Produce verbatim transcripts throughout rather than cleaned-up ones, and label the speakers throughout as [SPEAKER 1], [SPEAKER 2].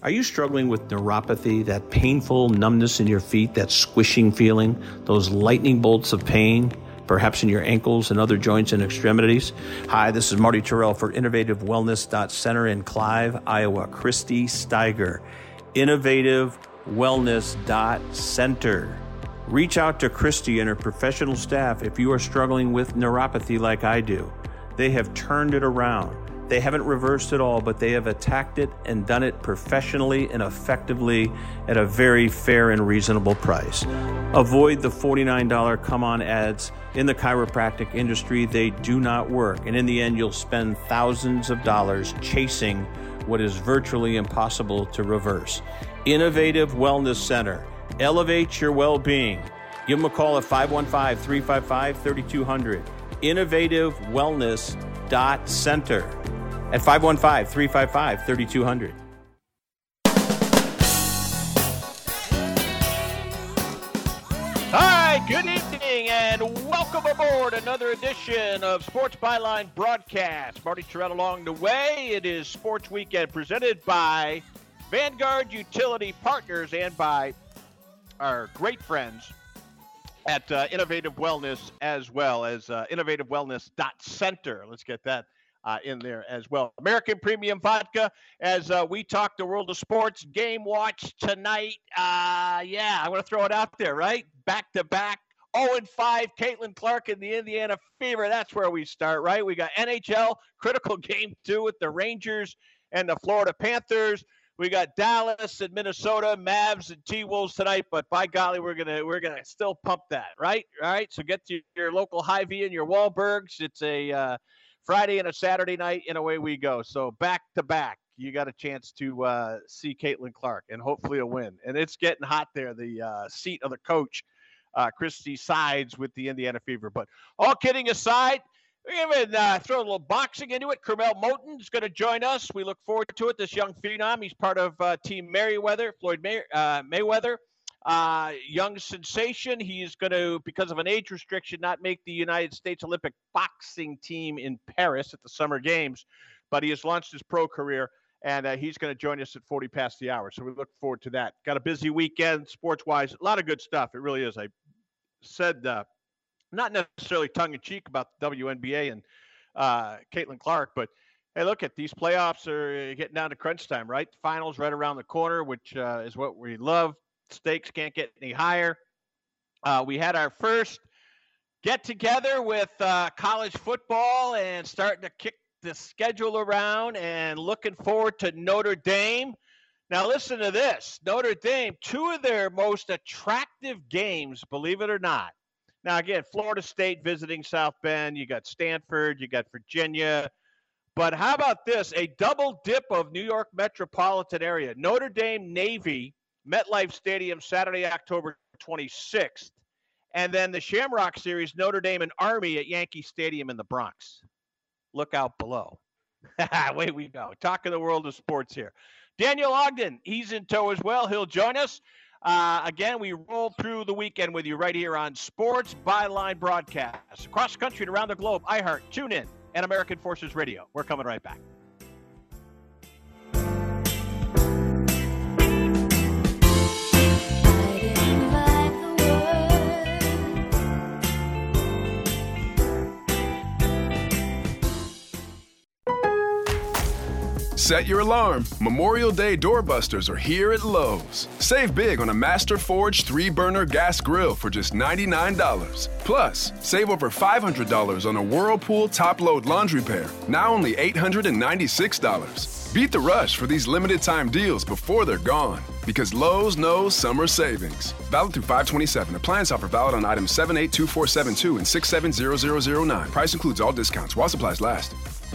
[SPEAKER 1] Are you struggling with neuropathy, that painful numbness in your feet, that squishing feeling, those lightning bolts of pain, perhaps in your ankles and other joints and extremities? Hi, this is Marty Terrell for Innovative Wellness Center in Clive, Iowa. Christy Steiger, Innovative Wellness Center. Reach out to Christy and her professional staff if you are struggling with neuropathy like I do. They have turned it around. They haven't reversed it all, but they have attacked it and done it professionally and effectively at a very fair and reasonable price. Avoid the forty-nine dollars come-on ads in the chiropractic industry. They do not work. And in the end, you'll spend thousands of dollars chasing what is virtually impossible to reverse. Innovative Wellness Center. Elevate your well-being. Give them a call at five one five, three five five, three two zero zero. Innovative Wellness Center at five one five, three five five, three two zero zero.
[SPEAKER 2] Hi, good evening, and welcome aboard another edition of Sports Byline Broadcast. Marty Terrell along the way. It is Sports Weekend presented by Vanguard Utility Partners and by our great friends at uh, Innovative Wellness, as well as uh, Innovative Wellness Center. Let's get that uh, in there as well. American Premium Vodka, as uh, we talk the world of sports. Game watch tonight. Uh, yeah, I'm going to throw it out there, right? Back-to-back, oh and five, Caitlin Clark and the Indiana Fever. That's where we start, right? We got N H L, critical game two with the Rangers and the Florida Panthers. We got Dallas and Minnesota, Mavs and T-Wolves tonight, but by golly, we're gonna we're gonna still pump that, right? All right. So get to your local Hy-Vee and your Wahlbergs. It's a uh, Friday and a Saturday night, and away we go. So back to back, you got a chance to uh, see Caitlin Clark and hopefully a win. And it's getting hot there. The uh, seat of the coach, uh, Christy, sides with the Indiana Fever. But all kidding aside, we're going to uh, throw a little boxing into it. Kermel Moton is going to join us. We look forward to it. This young phenom, he's part of uh, Team Merriweather, Floyd May- uh, Mayweather. Uh, young sensation. He's going to, because of an age restriction, not make the United States Olympic boxing team in Paris at the Summer Games. But he has launched his pro career, and uh, he's going to join us at forty past the hour. So we look forward to that. Got a busy weekend sports-wise. A lot of good stuff. It really is. I said uh, – not necessarily tongue-in-cheek about the W N B A and uh, Caitlin Clark, but hey, look at these playoffs are getting down to crunch time, right? Finals right around the corner, which uh, is what we love. Stakes can't get any higher. Uh, we had our first get-together with uh, college football and starting to kick the schedule around and looking forward to Notre Dame. Now listen to this. Notre Dame, two of their most attractive games, believe it or not. Now, again, Florida State visiting South Bend. You got Stanford. You got Virginia. But how about this? A double dip of New York metropolitan area. Notre Dame Navy, MetLife Stadium, Saturday, October twenty-sixth. And then the Shamrock Series, Notre Dame and Army at Yankee Stadium in the Bronx. Look out below. Away we go. Talking the world of sports here. Daniel Ogden, he's in tow as well. He'll join us. Uh, again, we roll through the weekend with you right here on Sports Byline Broadcast. Across the country and around the globe, iHeart, TuneIn, and American Forces Radio. We're coming right back.
[SPEAKER 3] Set your alarm. Memorial Day doorbusters are here at Lowe's. Save big on a Master Forge three burner gas grill for just ninety-nine dollars. Plus, save over five hundred dollars on a Whirlpool top-load laundry pair, now only eight hundred ninety-six dollars. Beat the rush for these limited-time deals before they're gone, because Lowe's knows summer savings. Valid through five twenty-seven. Appliance offer valid on items seven eight two four seven two and six seven zero zero zero nine. Price includes all discounts while supplies last.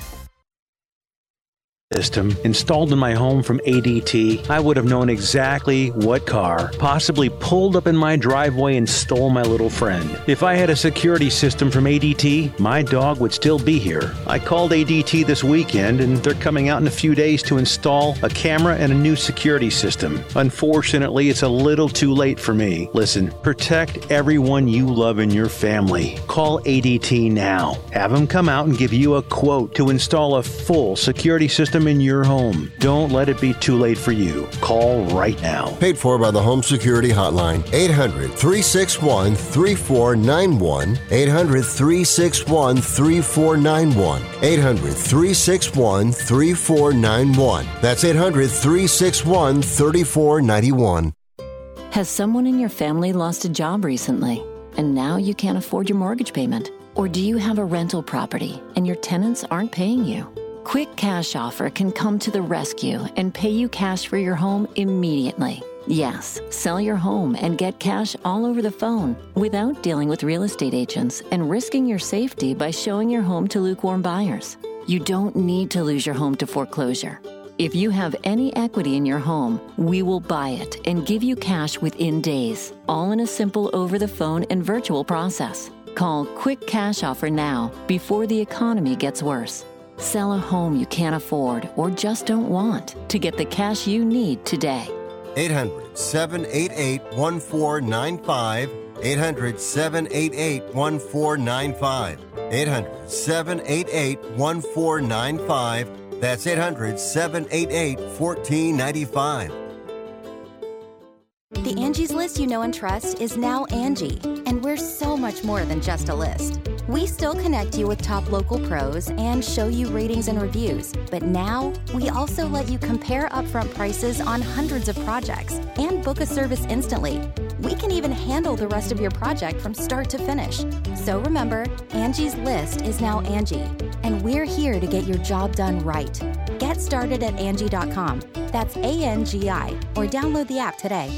[SPEAKER 1] System installed in my home from A D T, I would have known exactly what car possibly pulled up in my driveway and stole my little friend. If I had a security system from A D T, my dog would still be here. I called A D T this weekend, and they're coming out in a few days to install a camera and a new security system. Unfortunately, it's a little too late for me. Listen, protect everyone you love in your family. Call A D T now. Have them come out and give you a quote to install a full security system
[SPEAKER 4] storm in your home. Don't let it be too late for you. Call right now.
[SPEAKER 5] Paid for by the Home Security Hotline. eight hundred, three six one, three four nine one. eight hundred, three six one, three four nine one. eight hundred, three six one, three four nine one. That's eight hundred, three six one, three four nine one.
[SPEAKER 6] Has someone in your family lost a job recently, and now you can't afford your mortgage payment? Or do you have a rental property and your tenants aren't paying you? Quick Cash Offer can come to the rescue and pay you cash for your home immediately. Yes, sell your home and get cash all over the phone without dealing with real estate agents and risking your safety by showing your home to lukewarm buyers. You don't need to lose your home to foreclosure. If you have any equity in your home, we will buy it and give you cash within days, all in a simple over-the-phone and virtual process. Call Quick Cash Offer now before the economy gets worse. Sell a home you can't afford or just don't want to get the cash you need today.
[SPEAKER 5] eight hundred, seven eight eight, one four nine five. eight hundred, seven eight eight, one four nine five. eight hundred, seven eight eight, one four nine five. That's eight hundred, seven eight eight, one four nine five.
[SPEAKER 7] The Angie's List you know and trust is now Angie, and we're so much more than just a list. We still connect you with top local pros and show you ratings and reviews, but now we also let you compare upfront prices on hundreds of projects and book a service instantly. We can even handle the rest of your project from start to finish. So remember, Angie's List is now Angie, and we're here to get your job done right. Get started at Angie dot com. That's A N G I, or download the app today.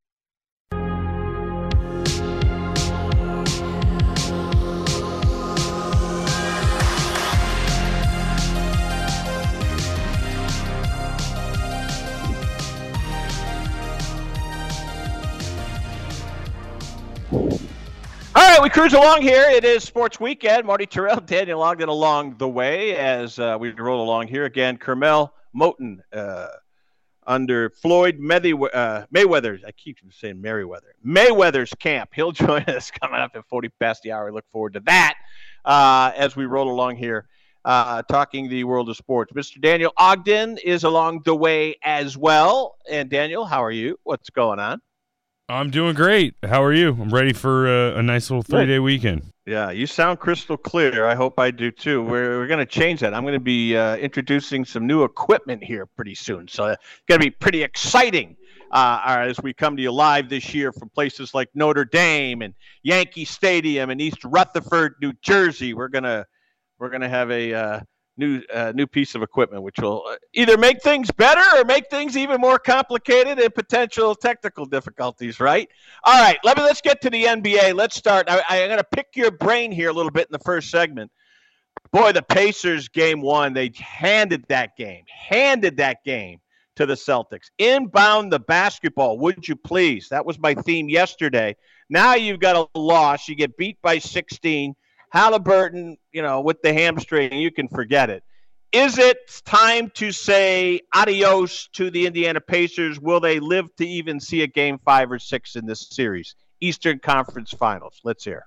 [SPEAKER 2] All right, we cruise along here. It is Sports Weekend. Marty Tirrell, Daniel Ogden along the way as uh, we roll along here. Again, Carmel Moton uh, under Floyd Mayweather, uh, Mayweather's, I keep saying Merriweather, Mayweather's camp. He'll join us coming up at forty past the hour. I look forward to that uh, as we roll along here, uh, talking the world of sports. Mister Daniel Ogden is along the way as well. And Daniel, how are you? What's going on?
[SPEAKER 8] I'm doing great. How are you? I'm ready for uh, a nice little three-day weekend.
[SPEAKER 2] Yeah, you sound crystal clear. I hope I do too. We're we're going to change that. I'm going to be uh, introducing some new equipment here pretty soon. So it's going to be pretty exciting uh, as we come to you live this year from places like Notre Dame and Yankee Stadium and East Rutherford, New Jersey. We're gonna we're gonna have a uh, new uh, new piece of equipment which will either make things better or make things even more complicated and potential technical difficulties, right? All right, let me let's get to the N B A. Let's start. I, I'm going to pick your brain here a little bit in the first segment. Boy, the Pacers game one, they handed that game, handed that game to the Celtics. Inbound the basketball, would you please? That was my theme yesterday. Now you've got a loss. You get beat by sixteen. Halliburton, you know, with the hamstring, you can forget it. Is it time to say adios to the Indiana Pacers? Will they live to even see a game five or six in this series? Eastern Conference Finals. Let's hear.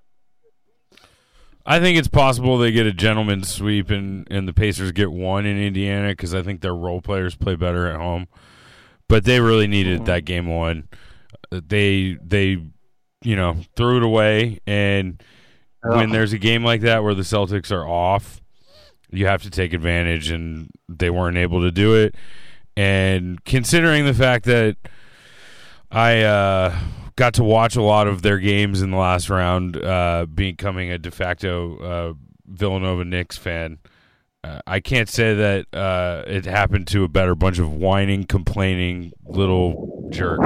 [SPEAKER 8] I think it's possible they get a gentleman's sweep and, and the Pacers get one in Indiana because I think their role players play better at home. But they really needed mm-hmm. that game one. They, they, you know, threw it away, and when there's a game like that where the Celtics are off, you have to take advantage, and they weren't able to do it. And considering the fact that I uh, got to watch a lot of their games in the last round, uh, becoming a de facto uh, Villanova Knicks fan, uh, I can't say that uh, it happened to a better bunch of whining, complaining little jerks.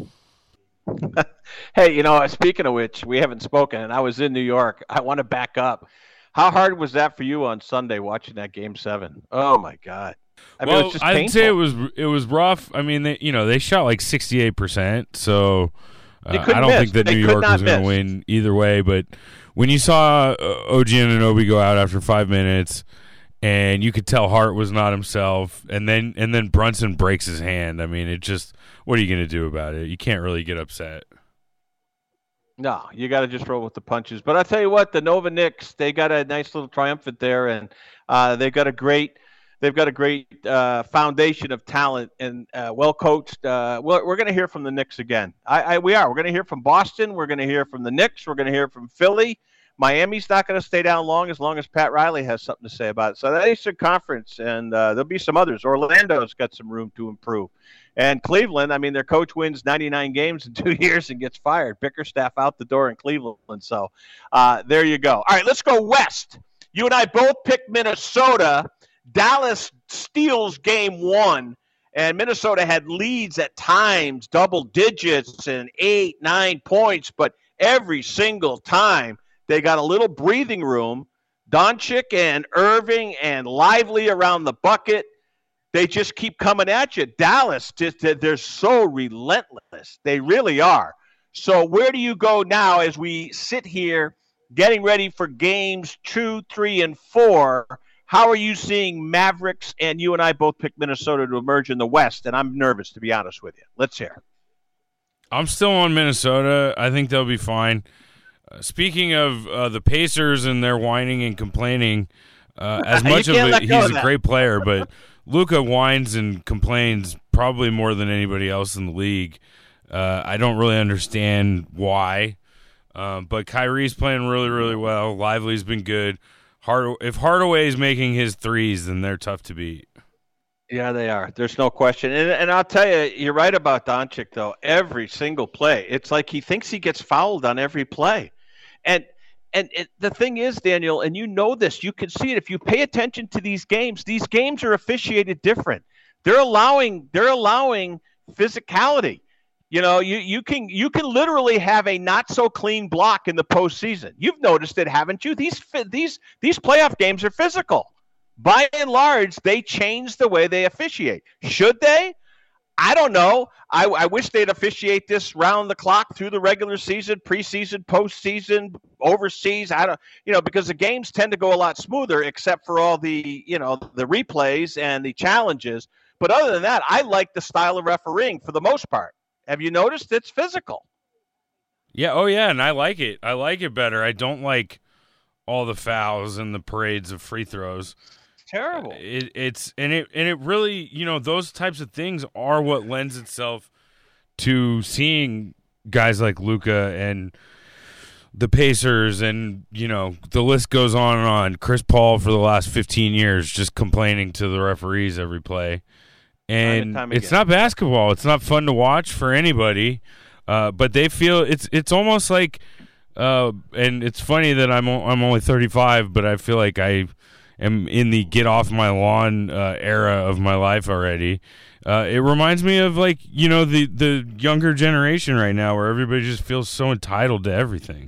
[SPEAKER 2] Hey, you know, speaking of which, we haven't spoken, and I was in New York. I want to back up. How hard was that for you on Sunday watching that game seven? Oh my God! I mean,
[SPEAKER 8] well,
[SPEAKER 2] it was just
[SPEAKER 8] I'd
[SPEAKER 2] painful.
[SPEAKER 8] say it was it was rough. I mean, they, you know, they shot like sixty-eight percent, so uh, I don't
[SPEAKER 2] miss.
[SPEAKER 8] think that
[SPEAKER 2] they
[SPEAKER 8] New York was going to win either way. But when you saw uh, O G Anunoby go out after five minutes, and you could tell Hart was not himself, and then and then Brunson breaks his hand. I mean, it just, what are you going to do about it? You can't really get upset.
[SPEAKER 2] No, you got to just roll with the punches. But I tell you what, the Nova Knicks, they got a nice little triumphant there, and uh, they got a great they've got a great uh, foundation of talent and uh, well coached. Uh, we're we're going to hear from the Knicks again. I, I we are. We're going to hear from Boston. We're going to hear from the Knicks. We're going to hear from Philly. Miami's not going to stay down long as long as Pat Riley has something to say about it. So that Eastern Conference, and uh, there'll be some others. Orlando's got some room to improve. And Cleveland, I mean, their coach wins ninety-nine games in two years and gets fired. Bickerstaff out the door in Cleveland. So uh, there you go. All right, let's go west. You and I both picked Minnesota. Dallas steals game one, and Minnesota had leads at times, double digits and eight, nine points, but every single time they got a little breathing room. Doncic and Irving and Lively around the bucket. They just keep coming at you. Dallas, just they're so relentless. They really are. So where do you go now as we sit here getting ready for games two, three, and four? How are you seeing Mavericks? And you and I both picked Minnesota to emerge in the West, and I'm nervous, to be honest with you. Let's hear.
[SPEAKER 8] I'm still on Minnesota. I think they'll be fine. Uh, speaking of uh, the Pacers and their whining and complaining, uh, as much of it, he's a great player, but Luka whines and complains probably more than anybody else in the league. Uh, I don't really understand why, uh, but Kyrie's playing really, really well. Lively's been good. Hard, if Hardaway's making his threes, then they're tough to beat.
[SPEAKER 2] Yeah, they are. There's no question. And, and I'll tell you, you're right about Doncic, though. Every single play, it's like he thinks he gets fouled on every play. And and it, the thing is, Daniel, and you know this, you can see it. If you pay attention to these games, these games are officiated different. They're allowing they're allowing physicality. You know, you, you can you can literally have a not so clean block in the postseason. You've noticed it, haven't you? These these these playoff games are physical. By and large, they change the way they officiate. Should they? I don't know. I, I wish they'd officiate this round the clock through the regular season, preseason, postseason, overseas. I don't, you know, because the games tend to go a lot smoother, except for all the, you know, the replays and the challenges. But other than that, I like the style of refereeing for the most part. Have you noticed it's physical?
[SPEAKER 8] Yeah. Oh, yeah. And I like it. I like it better. I don't like all the fouls and the parades of free throws.
[SPEAKER 2] It's terrible.
[SPEAKER 8] It, it's and it and it really, you know, those types of things are what lends itself to seeing guys like Luka and the Pacers, and you know the list goes on and on. Chris Paul for the last fifteen years just complaining to the referees every play. And it's not basketball. It's not fun to watch for anybody. Uh, but they feel it's it's almost like, uh, and it's funny that I'm o- I'm only thirty-five, but I feel like I am in the get off my lawn uh, era of my life already. Uh, it reminds me of like you know the the younger generation right now, where everybody just feels so entitled to everything.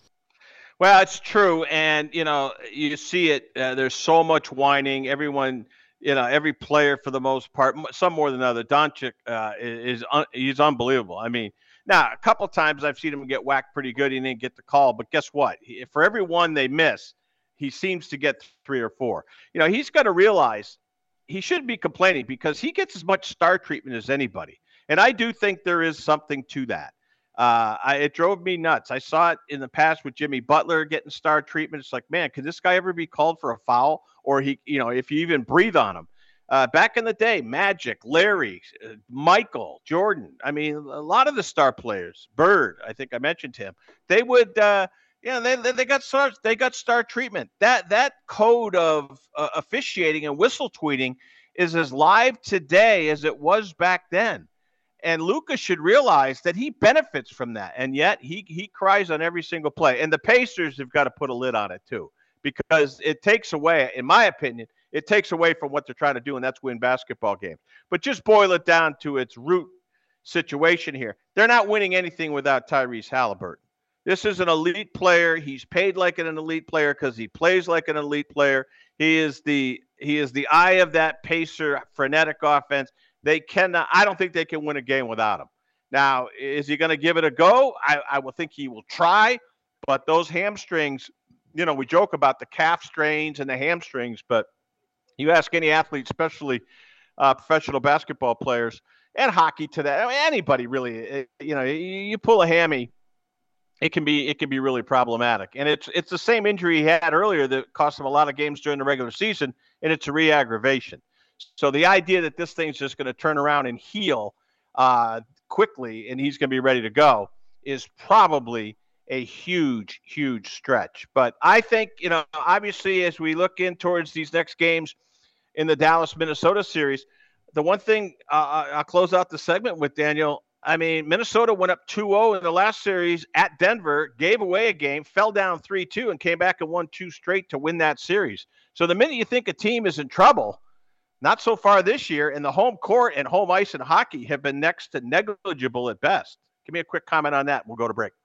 [SPEAKER 2] Well, it's true, and you know you see it. Uh, there's so much whining. Everyone. You know, every player for the most part, some more than other. Doncic uh, is, is un, he's unbelievable. I mean, now a couple times I've seen him get whacked pretty good. He didn't get the call, but guess what? He, for every one they miss, he seems to get three or four. You know, he's got to realize he shouldn't be complaining because he gets as much star treatment as anybody, and I do think there is something to that. Uh, I, it drove me nuts. I saw it in the past with Jimmy Butler getting star treatment. It's like, man, could this guy ever be called for a foul? Or he, you know, if you even breathe on him. Uh, back in the day, Magic, Larry, uh, Michael, Jordan. I mean, a lot of the star players, Bird, I think I mentioned him. They would, uh, you know, they they got star they got star treatment. That that code of uh, officiating and whistle tweeting is as live today as it was back then. And Luka should realize that he benefits from that, and yet he he cries on every single play. And the Pacers have got to put a lid on it too. Because it takes away, in my opinion, it takes away from what they're trying to do, and that's win basketball games. But just boil it down to its root situation here. They're not winning anything without Tyrese Halliburton. This is an elite player. He's paid like an elite player because he plays like an elite player. He is the he is the eye of that Pacer frenetic offense. They cannot. I don't think they can win a game without him. Now, is he going to give it a go? I, I will think he will try, but those hamstrings. You know, we joke about the calf strains and the hamstrings, but you ask any athlete, especially uh, professional basketball players and hockey to that, I mean, anybody really, it, you know, you, you pull a hammy, it can be it can be really problematic. And it's it's the same injury he had earlier that cost him a lot of games during the regular season, and it's a re-aggravation. So the idea that this thing's just going to turn around and heal uh, quickly and he's going to be ready to go is probably a huge, huge stretch. But I think, you know, obviously as we look in towards these next games in the Dallas-Minnesota series, the one thing uh, I'll close out the segment with, Daniel, I mean, Minnesota went up two oh in the last series at Denver, gave away a game, fell down three two, and came back and won two straight to win that series. So the minute you think a team is in trouble, not so far this year, and the home court and home ice in hockey have been next to negligible at best. Give me a quick comment on that. We'll go to break.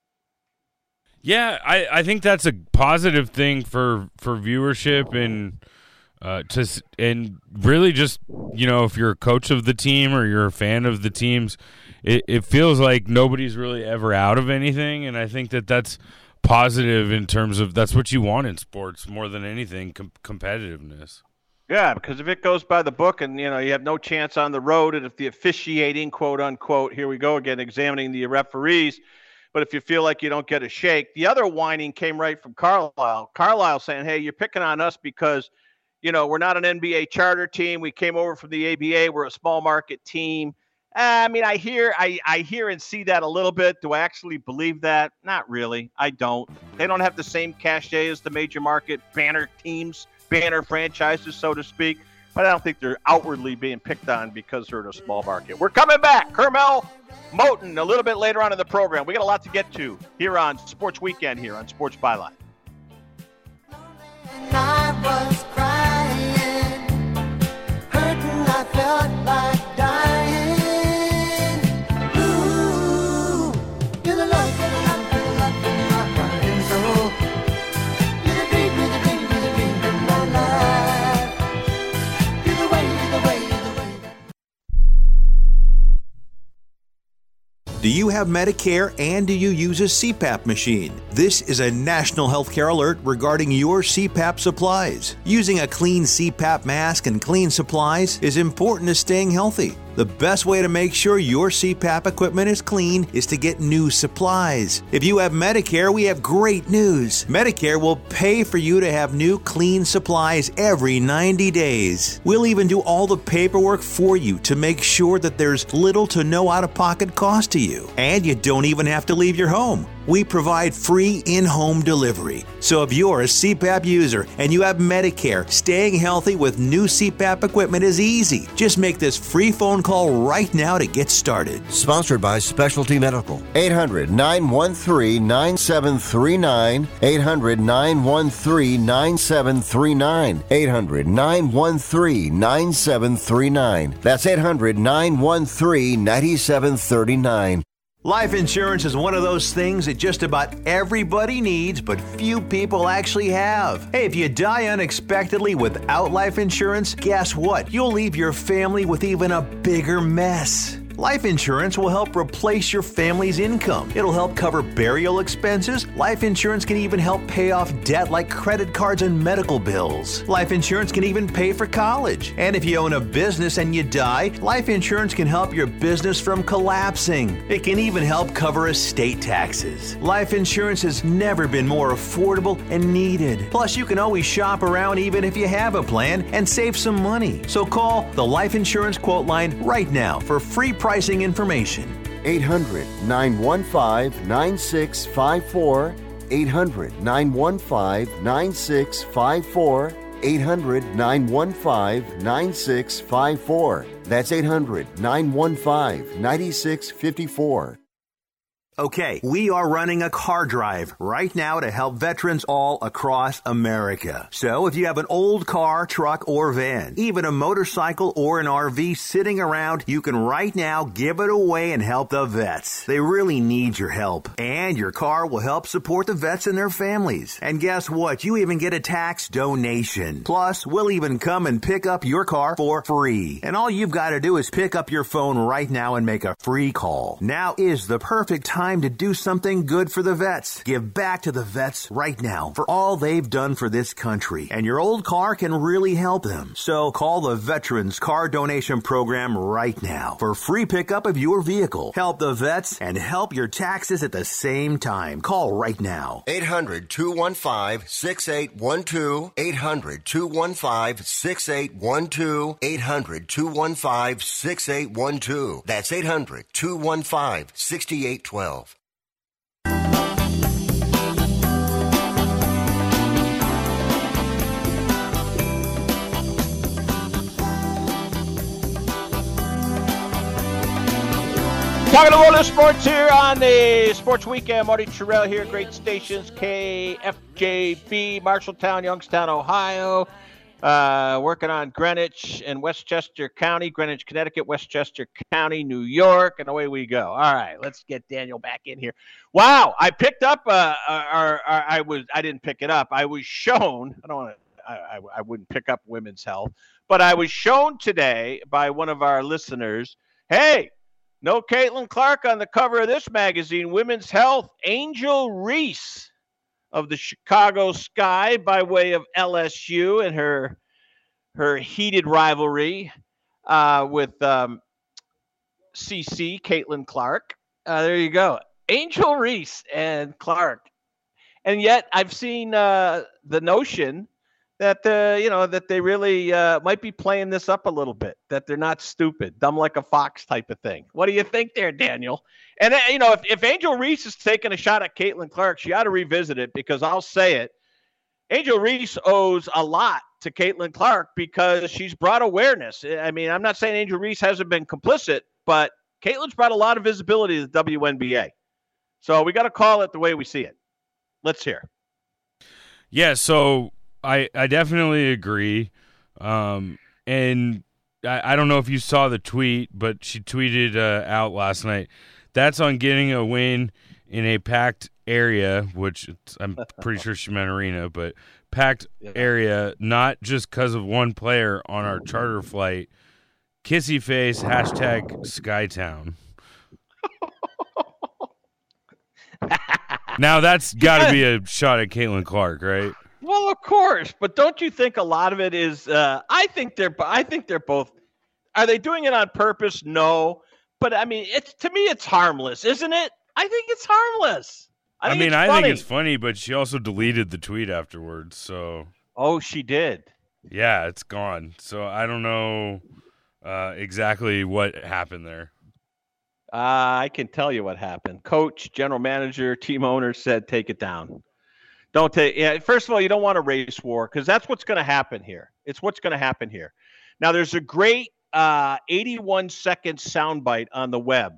[SPEAKER 8] Yeah, I, I think that's a positive thing for, for viewership and uh, to and really just, you know, if you're a coach of the team or you're a fan of the teams, it, it feels like nobody's really ever out of anything, and I think that that's positive in terms of that's what you want in sports more than anything, com- competitiveness.
[SPEAKER 2] Yeah, because if it goes by the book and, you know, you have no chance on the road, and if the officiating, quote unquote, here we go again, examining the referees, but if you feel like you don't get a shake, the other whining came right from Carlisle. Carlisle saying, hey, you're picking on us because, you know, we're not an N B A charter team. We came over from the A B A. We're a small market team. I mean, I hear, I, I hear and see that a little bit. Do I actually believe that? Not really. I don't. They don't have the same cachet as the major market banner teams, banner franchises, so to speak. But I don't think they're outwardly being picked on because they're in a small market. We're coming back. Kermel Moton a little bit later on in the program. We got a lot to get to here on Sports Weekend here on Sports Byline.
[SPEAKER 9] And I was crying, hurting, I felt like dying. Ooh, you're the love, you're the love, you're the love in my heart and soul. You're the dream, you're the dream, you're the dream in my life. You're the way, you're the way, you're the way.
[SPEAKER 10] Do you have Medicare and do you use a C PAP machine? This is a national healthcare alert regarding your C PAP supplies. Using a clean C PAP mask and clean supplies is important to staying healthy. The best way to make sure your C PAP equipment is clean is to get new supplies. If you have Medicare, we have great news. Medicare will pay for you to have new clean supplies every ninety days. We'll even do all the paperwork for you to make sure that there's little to no out-of-pocket cost to you. And you don't even have to leave your home. We provide free in-home delivery. So if you're a C PAP user and you have Medicare, staying healthy with new C PAP equipment is easy. Just make this free phone call right now to get started.
[SPEAKER 5] Sponsored by Specialty Medical. eight hundred, nine one three, nine seven three nine. eight hundred, nine one three, nine seven three nine. eight hundred, nine one three, nine seven three nine. That's eight hundred, nine one three, nine seven three nine.
[SPEAKER 10] Life insurance is one of those things that just about everybody needs, but few people actually have. Hey, if you die unexpectedly without life insurance, guess what? You'll leave your family with even a bigger mess. Life insurance will help replace your family's income. It'll help cover burial expenses. Life insurance can even help pay off debt like credit cards and medical bills. Life insurance can even pay for college. And if you own a business and you die, life insurance can help your business from collapsing. It can even help cover estate taxes. Life insurance has never been more affordable and needed. Plus, you can always shop around even if you have a plan and save some money. So call the Life Insurance Quote Line right now for free pricing information.
[SPEAKER 5] eight hundred, nine one five, nine six five four. eight hundred, nine one five, nine six five four. eight hundred, nine one five, nine six five four. That's eight hundred, nine one five, nine six five four.
[SPEAKER 10] Okay, we are running a car drive right now to help veterans all across America. So if you have an old car, truck, or van, even a motorcycle or an R V sitting around, you can right now give it away and help the vets. They really need your help. And your car will help support the vets and their families. And guess what? You even get a tax donation. Plus, we'll even come and pick up your car for free. And all you've got to do is pick up your phone right now and make a free call. Now is the perfect time time to do something good for the vets. Give back to the vets right now for all they've done for this country. And your old car can really help them. So call the Veterans Car Donation Program right now for free pickup of your vehicle. Help the vets and help your taxes at the same time. Call right now.
[SPEAKER 5] eight hundred, two one five, six eight one two. eight hundred, two one five, six eight one two. eight hundred, two one five, six eight one two. That's eight hundred, two one five, six eight one two.
[SPEAKER 2] Talking a little of sports here on the Sports Weekend. Marty Terrell here, great stations, K F J B, Marshalltown, Youngstown, Ohio. Uh, working on Greenwich and Westchester County, Greenwich, Connecticut, Westchester County, New York, and away we go. All right, let's get Daniel back in here. Wow, I picked up, uh, or, or I was, I didn't pick it up. I was shown, I don't want to, I, I, I wouldn't pick up women's health, but I was shown today by one of our listeners, hey, no Caitlin Clark on the cover of this magazine, Women's Health. Angel Reese of the Chicago Sky by way of L S U and her her heated rivalry uh, with um, C C, Caitlin Clark. Uh, there you go. Angel Reese and Clark. And yet I've seen uh, the notion that uh, you know that they really uh, might be playing this up a little bit, that they're not stupid, dumb like a fox type of thing. What do you think there, Daniel? And, uh, you know, if, if Angel Reese is taking a shot at Caitlin Clark, she ought to revisit it, because I'll say it. Angel Reese owes a lot to Caitlin Clark because she's brought awareness. I mean, I'm not saying Angel Reese hasn't been complicit, but Caitlin's brought a lot of visibility to the W N B A. So we got to call it the way we see it. Let's hear.
[SPEAKER 8] Yeah, so I, I definitely agree. Um, and I, I don't know if you saw the tweet, but she tweeted uh, out last night. That's on getting a win in a packed area, which it's, I'm pretty sure she meant arena, but packed yeah. area, not just because of one player on our charter flight. Kissy face, hashtag Skytown. Now that's got to yeah. be a shot at Caitlin Clark, right?
[SPEAKER 2] Well, of course, but don't you think a lot of it is? Uh, I think they're. I think they're both. Are they doing it on purpose? No, but I mean, it's to me, it's harmless, isn't it? I think it's harmless. I, think
[SPEAKER 8] I mean,
[SPEAKER 2] it's
[SPEAKER 8] I
[SPEAKER 2] funny.
[SPEAKER 8] think it's funny, but she also deleted the tweet afterwards. So.
[SPEAKER 2] Oh, she did.
[SPEAKER 8] Yeah, it's gone. So I don't know uh, exactly what happened there.
[SPEAKER 2] Uh, I can tell you what happened. Coach, general manager, team owner said, take it down. Don't take. Yeah, first of all, you don't want a race war, because that's what's going to happen here. It's what's going to happen here. Now, there's a great uh, eighty-one second soundbite on the web,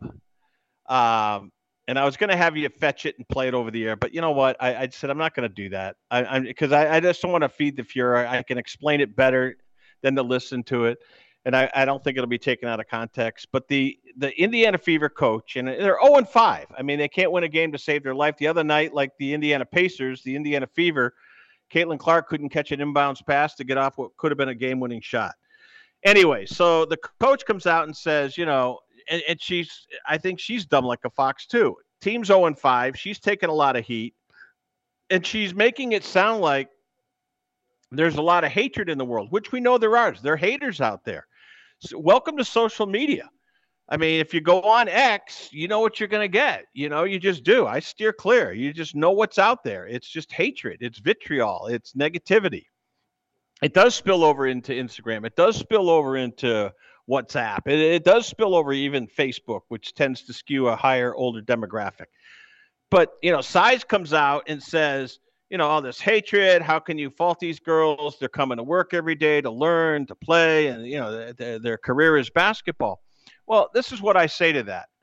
[SPEAKER 2] um, and I was going to have you fetch it and play it over the air, but you know what? I, I said I'm not going to do that. I, I'm because I, I just don't want to feed the furor. I can explain it better than to listen to it, and I, I don't think it'll be taken out of context. But the the Indiana Fever coach, and they're oh and five. I mean, they can't win a game to save their life. The other night, like the Indiana Pacers, the Indiana Fever, Caitlin Clark couldn't catch an inbounds pass to get off what could have been a game-winning shot. Anyway, so the coach comes out and says, you know, and, and she's, I think she's dumb like a fox too. Team's oh and five. She's taking a lot of heat, and she's making it sound like there's a lot of hatred in the world, which we know there are. There are haters out there. So welcome to social media. I mean, if you go on X, you know what you're going to get. You know, you just do. I steer clear. You just know what's out there. It's just hatred. It's vitriol. It's negativity. It does spill over into Instagram. It does spill over into WhatsApp. It, it does spill over even Facebook, which tends to skew a higher, older demographic. But, you know, Size comes out and says, you know, all this hatred. How can you fault these girls? They're coming to work every day to learn, to play, and, you know, their, their career is basketball. Well, this is what I say to that.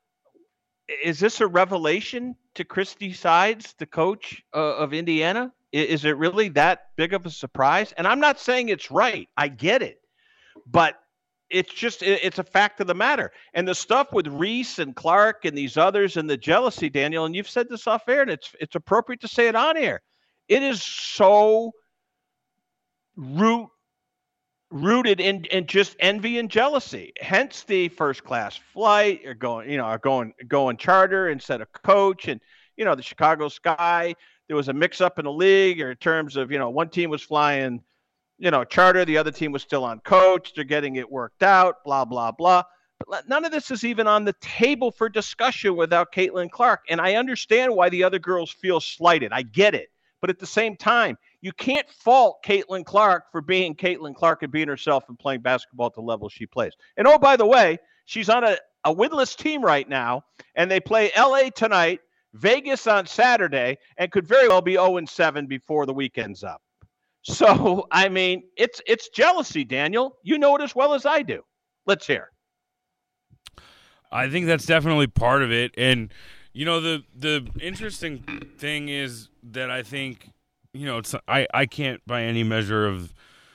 [SPEAKER 2] Is this a revelation to Christy Sides, the coach uh, of Indiana? Is it really that big of a surprise? And I'm not saying it's right. I get it. But it's just, it's a fact of the matter. And the stuff with Reese and Clark and these others and the jealousy, Daniel, and you've said this off air, and it's it's appropriate to say it on air. It is so root rooted in, in just envy and jealousy. Hence the first class flight, or going, you know, or going going charter instead of coach, and you know the Chicago Sky. There was a mix up in the league, or in terms of you know one team was flying, you know, charter, the other team was still on coach. They're getting it worked out. Blah blah blah. But none of this is even on the table for discussion without Caitlin Clark. And I understand why the other girls feel slighted. I get it. But at the same time, you can't fault Caitlin Clark for being Caitlin Clark and being herself and playing basketball at the level she plays. And oh, by the way, she's on a, a winless team right now, and they play L A tonight, Vegas on Saturday, and could very well be oh and seven before the weekend's up. So, I mean, it's it's jealousy, Daniel. You know it as well as I do. Let's hear.
[SPEAKER 8] I think that's definitely part of it. And, you know, the the interesting thing is that I think, you know, it's I, I can't by any measure of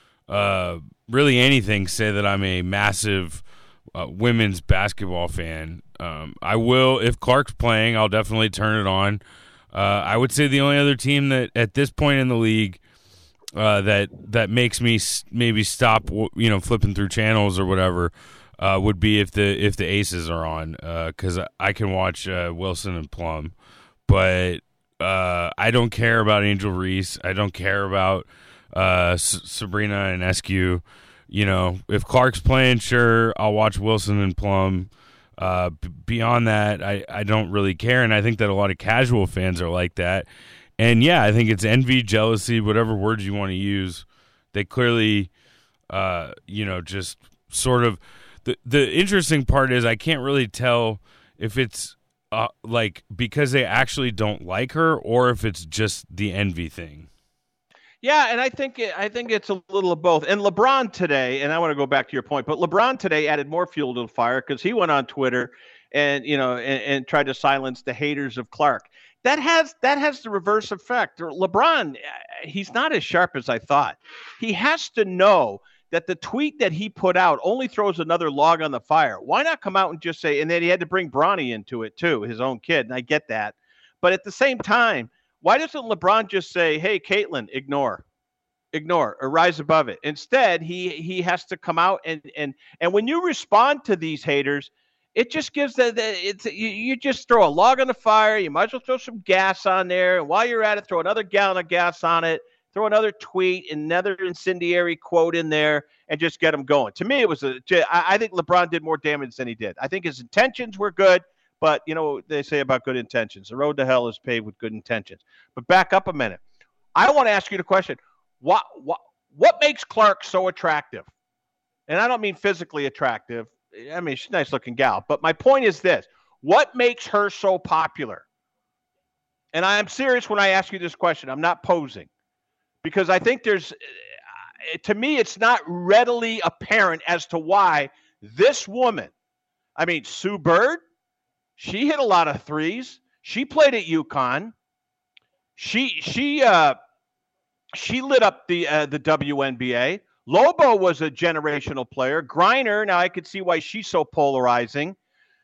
[SPEAKER 8] uh, really anything say that I'm a massive uh, women's basketball fan. Um, I will, if Clark's playing, I'll definitely turn it on. Uh, I would say the only other team that at this point in the league uh, that that makes me maybe stop, you know, flipping through channels or whatever, Uh, would be if the if the Aces are on, because uh, I can watch uh, Wilson and Plum, but uh, I don't care about Angel Reese. I don't care about uh, S- Sabrina and Eskew. You know, if Clark's playing, sure, I'll watch Wilson and Plum. Uh, b- beyond that, I, I don't really care, and I think that a lot of casual fans are like that. And yeah, I think it's envy, jealousy, whatever words you want to use. They clearly, uh, you know, just sort of. The the interesting part is I can't really tell if it's uh, like because they actually don't like her or if it's just the envy thing.
[SPEAKER 2] Yeah, and I think it, I think it's a little of both. And LeBron today, and I want to go back to your point, but LeBron today added more fuel to the fire because he went on Twitter and you know and, and tried to silence the haters of Clark. That has that has the reverse effect. LeBron, he's not as sharp as I thought. He has to know that the tweet that he put out only throws another log on the fire. Why not come out and just say, and then he had to bring Bronny into it too, his own kid, and I get that. But at the same time, why doesn't LeBron just say, hey, Caitlin, ignore, ignore, or rise above it? Instead, he he has to come out and and and when you respond to these haters, it just gives the, the it's you, you just throw a log on the fire. You might as well throw some gas on there, and while you're at it, throw another gallon of gas on it. Throw another tweet, another incendiary quote in there, and just get them going. To me, it was a. I think LeBron did more damage than he did. I think his intentions were good, but you know what they say about good intentions. The road to hell is paved with good intentions. But back up a minute. I want to ask you the question: What what what makes Clark so attractive? And I don't mean physically attractive. I mean she's a nice-looking gal. But my point is this: what makes her so popular? And I am serious when I ask you this question. I'm not posing. Because I think there's, to me, it's not readily apparent as to why this woman, I mean, Sue Bird, she hit a lot of threes. She played at UConn. She she uh, she lit up the uh, the W N B A. Lobo was a generational player. Griner, now I could see why she's so polarizing.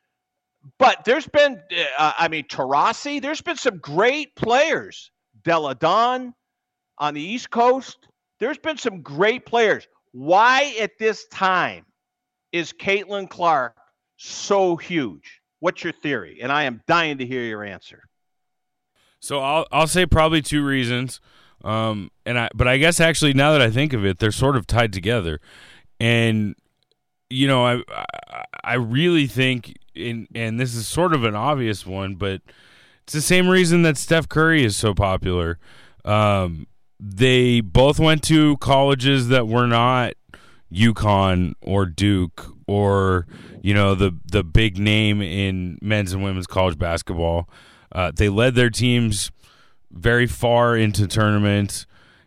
[SPEAKER 2] But there's been, uh, I mean, Taurasi, there's been some great players. Delle Donne. On the East Coast, there's been some great players. Why at this time is Caitlin Clark so huge? What's your theory? And I am dying to hear your answer.
[SPEAKER 8] So I'll I'll say probably two reasons. Um, and I but I guess actually now that I think of it, they're sort of tied together. And you know, I I, I really think in and this is sort of an obvious one, but it's the same reason that Steph Curry is so popular. Um They both went to colleges that were not UConn or Duke or, you know, the the big name in men's and women's college basketball. Uh, they led their teams very far into tournaments,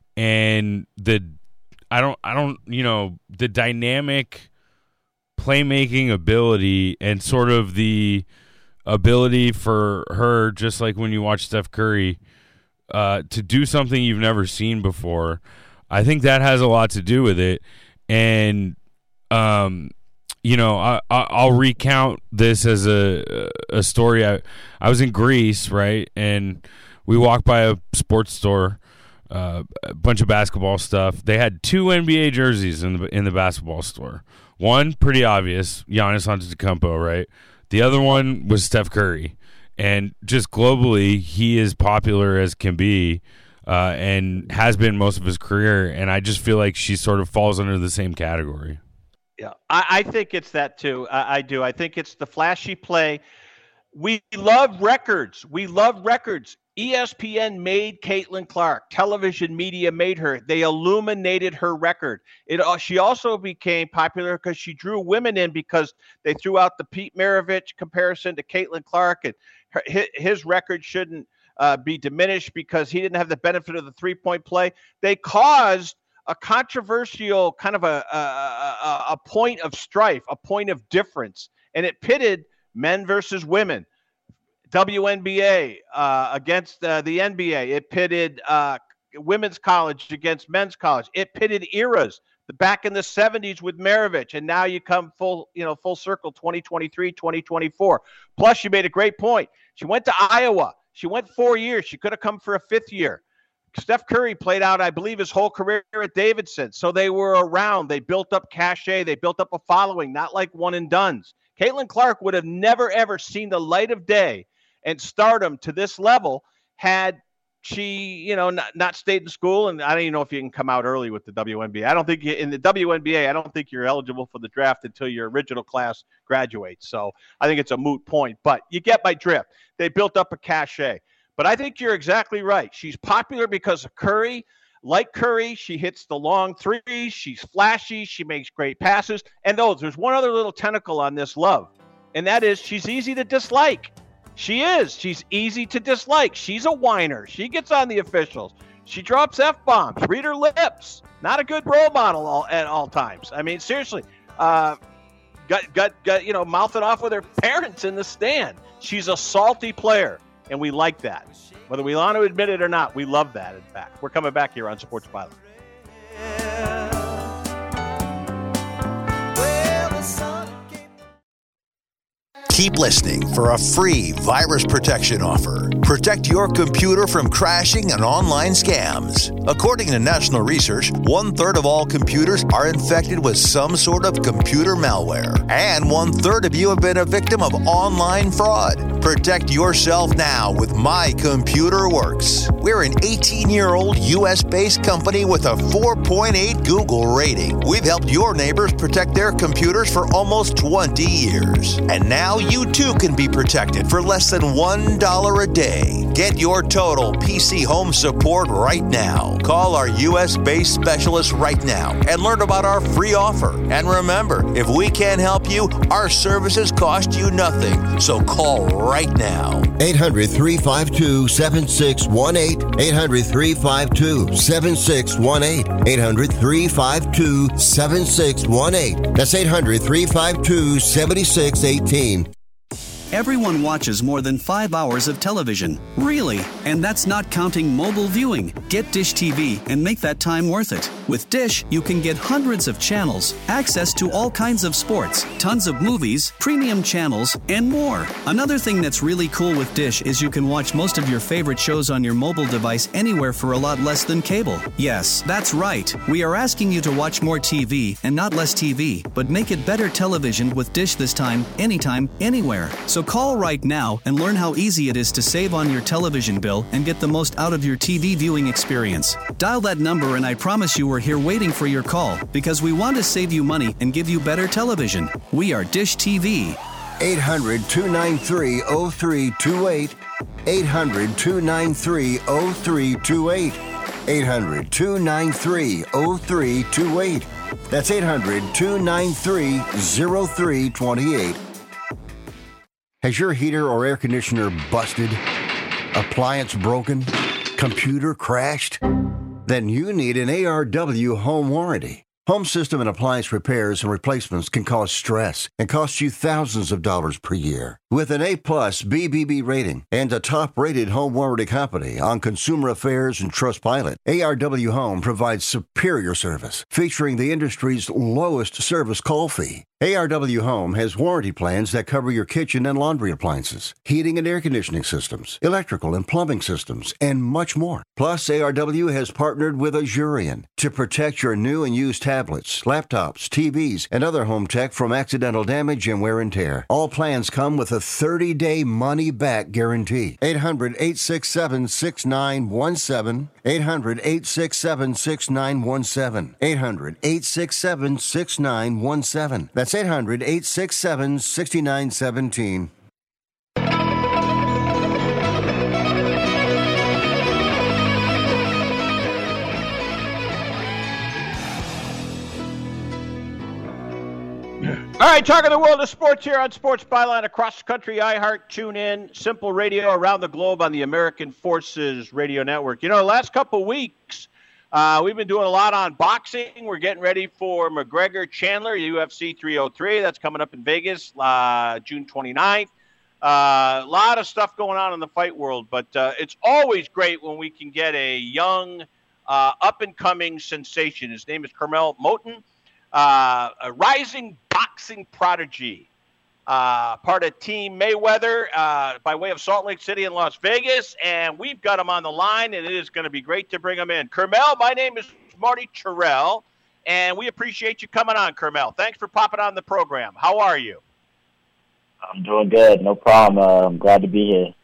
[SPEAKER 8] and the I don't I don't you know the dynamic playmaking ability and sort of the ability for her, just like when you watch Steph Curry. Uh, to do something you've never seen before, I think that has a lot to do with it. And, um, you know, I, I, I'll recount this as a a story. I, I was in Greece, right, and we walked by a sports store uh, a bunch of basketball stuff. They had two N B A jerseys in the in the basketball store. One, pretty obvious, Giannis Antetokounmpo, right? The other one was Steph Curry. And just globally, he is popular as can be uh, and has been most of his career. And I just feel like she sort of falls under the same category.
[SPEAKER 2] Yeah, I, I think it's that too. I, I do. I think it's the flashy play. We love records. We love records. E S P N made Caitlin Clark. Television media made her. They illuminated her record. It. Uh, she also became popular because she drew women in because they threw out the Pete Maravich comparison to Caitlin Clark, and her, his, his record shouldn't uh, be diminished because he didn't have the benefit of the three-point play. They caused a controversial kind of a, a, a, a point of strife, a point of difference, and it pitted men versus women. W N B A uh, against uh, the N B A. It pitted uh, women's college against men's college. It pitted eras. The back in the seventies with Maravich, and now you come full, you know, full circle, twenty twenty-three, twenty twenty-four. Plus, you made a great point. She went to Iowa. She went four years. She could have come for a fifth year. Steph Curry played out, I believe, his whole career at Davidson. So they were around. They built up cachet. They built up a following, not like one and dones. Caitlin Clark would have never, ever seen the light of day and stardom to this level had she, you know, not, not stayed in school. And I don't even know if you can come out early with the W N B A. I don't think you, in the W N B A, I don't think you're eligible for the draft until your original class graduates. So I think it's a moot point, but you get my drift. They built up a cachet. But I think you're exactly right. She's popular because of Curry. Like Curry, she hits the long threes. She's flashy. She makes great passes. And oh, there's one other little tentacle on this love, and that is she's easy to dislike. She is. She's easy to dislike. She's a whiner. She gets on the officials. She drops F-bombs. Read her lips. Not a good role model all, at all times. I mean, seriously. Uh, got, got, got, you know, mouthing off with her parents in the stand. She's a salty player, and we like that. Whether we want to admit it or not, we love that, in fact. We're coming back here on Sports Byline.
[SPEAKER 11] Keep listening for a free virus protection offer. Protect your computer from crashing and online scams. According to national research, one-third of all computers are infected with some sort of computer malware. And one-third of you have been a victim of online fraud. Protect yourself now with My Computer Works. We're an eighteen-year-old U S-based company with a four point eight Google rating. We've helped your neighbors protect their computers for almost twenty years. And now you too can be protected for less than one dollar a day. Get your total P C home support right now. Call our U S-based specialist right now and learn about our free offer. And remember, if we can't help you, our services cost you nothing. So call right now.
[SPEAKER 5] eight hundred, three five two, seven six one eight. eight hundred, three five two, seven six one eight. eight hundred, three five two, seven six one eight. That's eight hundred, three five two, seven six one eight.
[SPEAKER 12] Everyone watches more than five hours of television. Really? And that's not counting mobile viewing. Get Dish T V and make that time worth it. With Dish, you can get hundreds of channels, access to all kinds of sports, tons of movies, premium channels, and more. Another thing that's really cool with Dish is you can watch most of your favorite shows on your mobile device anywhere for a lot less than cable. Yes, that's right. We are asking you to watch more T V and not less T V, but make it better television with Dish this time, anytime, anywhere. So call right now and learn how easy it is to save on your television bill and get the most out of your T V viewing experience. Dial that number and I promise you we're here waiting for your call because we want to save you money and give you better television. We are Dish T V.
[SPEAKER 5] eight hundred, two nine three, oh three two eight. eight hundred, two nine three, oh three two eight. eight hundred, two nine three, oh three two eight. That's eight hundred, two nine three, oh three two eight. Has your heater or air conditioner busted? Appliance broken? Computer crashed? Then you need an A R W home warranty. Home system and appliance repairs and replacements can cause stress and cost you thousands of dollars per year. With an A-plus B B B rating and a top-rated home warranty company on Consumer Affairs and Trustpilot, A R W Home provides superior service featuring the industry's lowest service call fee A R W Home has warranty plans that cover your kitchen and laundry appliances, heating and air conditioning systems, electrical and plumbing systems, and much more. Plus, A R W has partnered with Azurion to protect your new and used tablets, laptops, T Vs, and other home tech from accidental damage and wear and tear. All plans come with a thirty-day money-back guarantee. eight hundred, eight six seven, six nine one seven. eight hundred, eight six seven, six nine one seven. eight hundred, eight six seven, six nine one seven. That's eight hundred, eight six seven, six nine one seven.
[SPEAKER 2] All right, talking the world of sports here on Sports Byline across the country, iHeart, TuneIn, Simple Radio, around the globe on the American Forces Radio Network. You know, the last couple of weeks, uh, we've been doing a lot on boxing. We're getting ready for McGregor-Chandler, U F C three oh three. That's coming up in Vegas, uh, June twenty-ninth. Uh, a lot of stuff going on in the fight world, but uh, it's always great when we can get a young, uh, up-and-coming sensation. His name is Curmel Moton. Uh, a rising boxing prodigy, uh, part of Team Mayweather uh, by way of Salt Lake City and Las Vegas, and we've got him on the line, and it is going to be great to bring him in. Curmel, my name is Marty Terrell, and we appreciate you coming on, Curmel. Thanks for popping on the program. How are you?
[SPEAKER 13] I'm doing good. No problem. Uh, I'm glad to be here.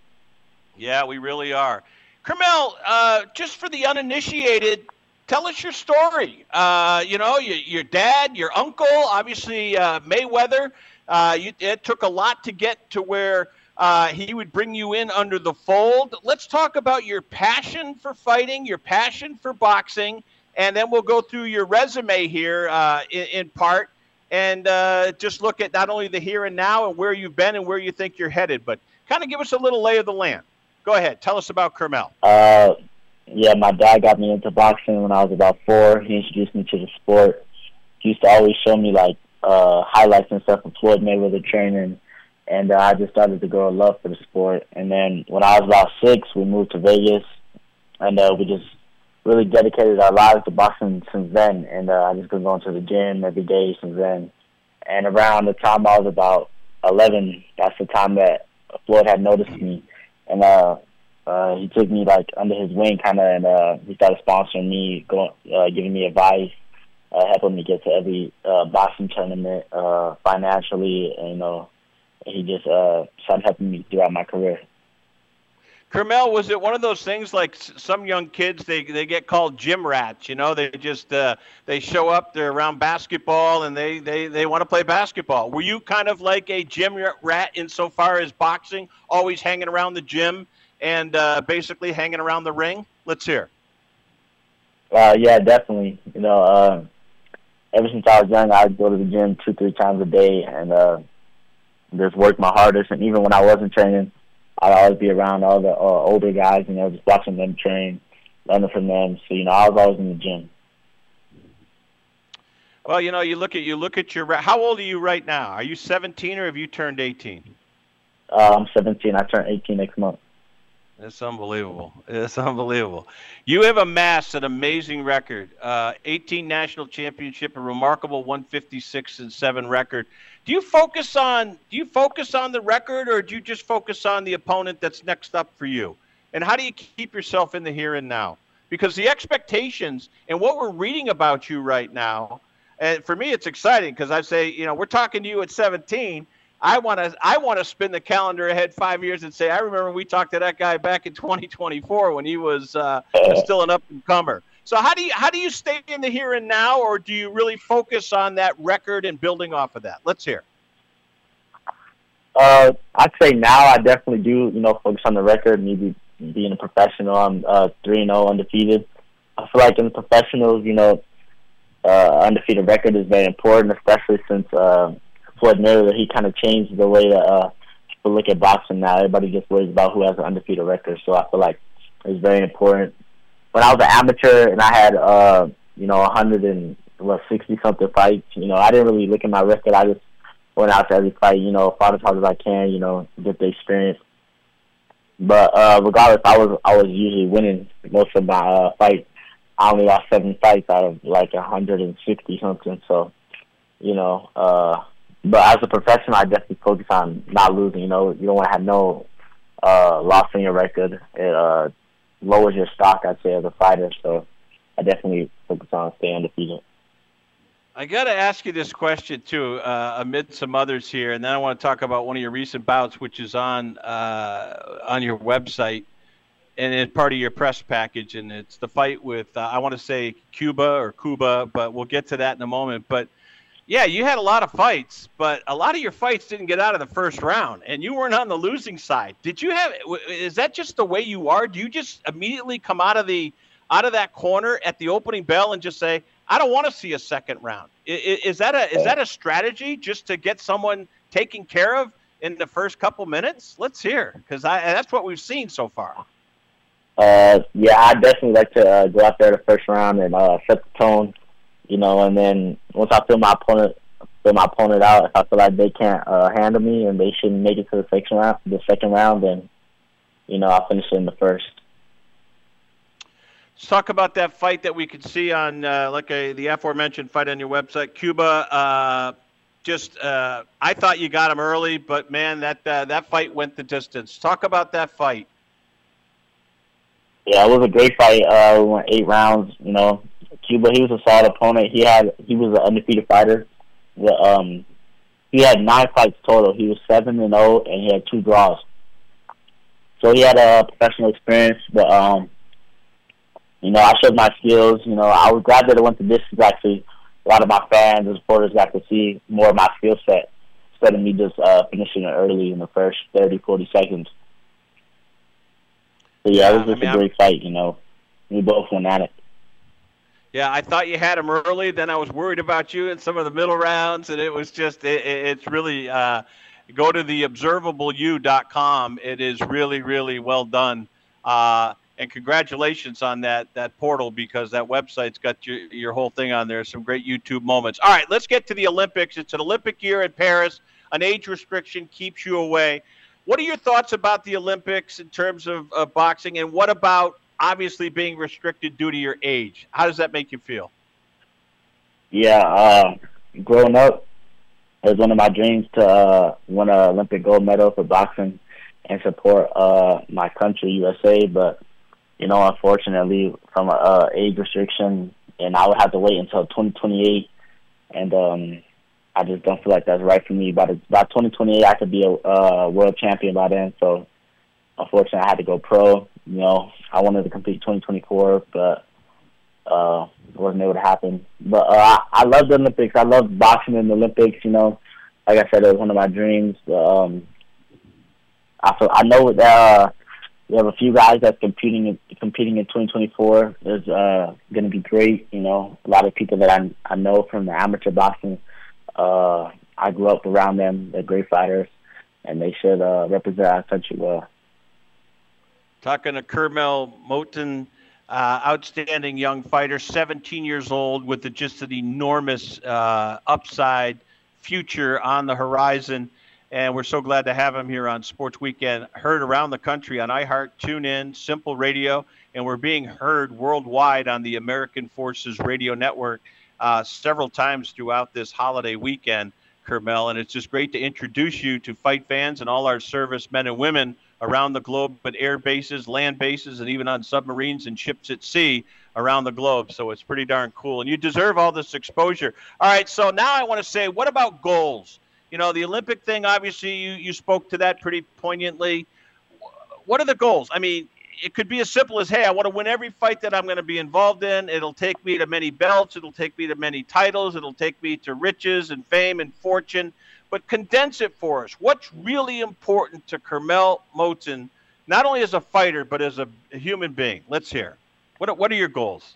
[SPEAKER 2] Yeah, we really are. Curmel, uh, just for the uninitiated, tell us your story. Uh, you know, your, your dad, your uncle, obviously uh, Mayweather. Uh, you, it took a lot to get to where uh, he would bring you in under the fold. Let's talk about your passion for fighting, your passion for boxing, and then we'll go through your resume here uh, in, in part and uh, just look at not only the here and now and where you've been and where you think you're headed, but kind of give us a little lay of the land. Go ahead. Tell us about Curmel.
[SPEAKER 13] Uh Yeah, my dad got me into boxing when I was about four. He introduced me to the sport. He used to always show me, like, uh, highlights and stuff of Floyd Mayweather training, and uh, I just started to grow a love for the sport. And then when I was about six, we moved to Vegas, and uh, we just really dedicated our lives to boxing since then. And uh, I just been going to the gym every day since then. And around the time I was about eleven, that's the time that Floyd had noticed me. And uh, uh, he took me like under his wing, kind of, and uh, he started sponsoring me, going, uh, giving me advice, uh, helping me get to every uh, boxing tournament uh, financially. And, you know, he just uh, started helping me throughout my career.
[SPEAKER 2] Curmel, was it one of those things like some young kids, they they get called gym rats, you know, they just, uh, they show up, they're around basketball, and they, they, they want to play basketball. Were you kind of like a gym rat insofar as boxing, always hanging around the gym and uh, basically hanging around the ring? Let's hear.
[SPEAKER 13] Uh, yeah, definitely. You know, uh, ever since I was young, I'd go to the gym two, three times a day and uh, just work my hardest. And even when I wasn't training, I'd always be around all the uh, older guys, you know, just watching them train, learning from them. So, you know, I was always in the gym.
[SPEAKER 2] Well, you know, you look at you look at your. How old are you right now? Are you seventeen or have you turned eighteen?
[SPEAKER 13] Uh, I'm seventeen. I turn eighteen next month.
[SPEAKER 2] It's unbelievable. It's unbelievable. You have amassed an amazing record. Uh, eighteen national championship, a remarkable one fifty-six and seven record. Do you focus on do you focus on the record, or do you just focus on the opponent that's next up for you? And how do you keep yourself in the here and now? Because the expectations and what we're reading about you right now, and for me it's exciting because I say, you know, we're talking to you at seventeen. I want to I want to spin the calendar ahead five years and say, I remember we talked to that guy back in twenty twenty-four when he was uh, still an up-and-comer. So how do you how do you stay in the here and now, or do you really focus on that record and building off of that? Let's hear.
[SPEAKER 13] Uh, I'd say now I definitely do, you know, focus on the record, maybe being a professional. I'm uh, three and oh undefeated. I feel like in the professionals, you know, uh, undefeated record is very important, especially since uh, Floyd Mayweather, he kind of changed the way that uh, people look at boxing now. Everybody just worries about who has an undefeated record, so I feel like it's very important. When I was an amateur and I had, uh, you know, one hundred and sixty-something fights, you know, I didn't really look at my record. I just went out to every fight, you know, fought as hard as I can, you know, get the experience. But uh, regardless, I was I was usually winning most of my uh, fights. I only lost seven fights out of like one hundred sixty something. So you know. Uh, but as a professional, I definitely focus on not losing. You know, you don't want to have no uh, loss in your record. It uh, lowers your stock, I'd say, as a fighter. So I definitely focus on staying undefeated.
[SPEAKER 2] I got to ask you this question, too, uh, amid some others here, and then I want to talk about one of your recent bouts, which is on uh, on your website, and it's part of your press package, and it's the fight with, uh, I want to say Cuba or Cuba, but we'll get to that in a moment. But, yeah, you had a lot of fights, but a lot of your fights didn't get out of the first round, and you weren't on the losing side. Did you have – is that just the way you are? Do you just immediately come out of the out of that corner at the opening bell and just say – I don't want to see a second round. Is, is that a is that a strategy just to get someone taken care of in the first couple minutes? Let's hear, because I that's what we've seen so far.
[SPEAKER 13] Uh, yeah, I definitely like to uh, go out there the first round and uh, set the tone, you know. And then once I feel my opponent feel my opponent out, if I feel like they can't uh, handle me and they shouldn't make it to the second round, the second round, then you know I'll finish it in the first.
[SPEAKER 2] Let's talk about that fight that we could see on, uh, like a, the aforementioned fight on your website, Cuba. Uh, just, uh, I thought you got him early, but man, that uh, that fight went the distance. Talk about that fight.
[SPEAKER 13] Yeah, it was a great fight. Uh, we went eight rounds. You know, Cuba, he was a solid opponent. He had he was an undefeated fighter. The, um, he had nine fights total. He was seven and zero, and he had two draws. So he had a professional experience, but um. You know, I showed my skills. You know, I was glad that it went the distance, actually. A lot of my fans and supporters got to see more of my skill set instead of me just uh, finishing it early in the first thirty, forty seconds. So, yeah, yeah it was just I mean, a great I'm... fight, you know. We both went at it.
[SPEAKER 2] Yeah, I thought you had him early. Then I was worried about you in some of the middle rounds, and it was just it, – it's really uh, – go to the observable u dot com. It is really, really well done. Uh And congratulations on that that portal, because that website's got your, your whole thing on there. Some great YouTube moments. All right, let's get to the Olympics. It's an Olympic year in Paris. An age restriction keeps you away. What are your thoughts about the Olympics in terms of, of boxing, and what about obviously being restricted due to your age? How does that make you feel?
[SPEAKER 13] Yeah, uh, growing up, it was one of my dreams to uh, win an Olympic gold medal for boxing and support uh, my country, U S A, but you know, unfortunately, from a uh, age restriction, and I would have to wait until twenty twenty-eight, and um, I just don't feel like that's right for me. By, the, by twenty twenty-eight, I could be a uh, world champion by then, so unfortunately, I had to go pro. You know, I wanted to compete twenty twenty-four, but uh, it wasn't able to happen. But uh, I, I love the Olympics. I love boxing in the Olympics, you know. Like I said, it was one of my dreams. Um, I, feel, I know that... Uh, We have a few guys that's competing in, competing in twenty twenty-four. There's uh, going to be great, you know, a lot of people that I, I know from the amateur boxing. Uh, I grew up around them. They're great fighters, and they should uh, represent our country well.
[SPEAKER 2] Talking to Kermel Moton, uh, outstanding young fighter, seventeen years old, with the, just an enormous uh, upside future on the horizon. And we're so glad to have him here on Sports Weekend, heard around the country on iHeart, TuneIn, Simple Radio, and we're being heard worldwide on the American Forces Radio Network uh, several times throughout this holiday weekend, Kermel. And it's just great to introduce you to fight fans and all our service men and women around the globe, but air bases, land bases, and even on submarines and ships at sea around the globe. So it's pretty darn cool. And you deserve all this exposure. All right, so now I want to say, what about goals? You know, the Olympic thing, obviously, you, you spoke to that pretty poignantly. What are the goals? I mean, it could be as simple as, hey, I want to win every fight that I'm going to be involved in. It'll take me to many belts. It'll take me to many titles. It'll take me to riches and fame and fortune. But condense it for us. What's really important to Kermel Moton, not only as a fighter, but as a, a human being? Let's hear. What are, what are your goals?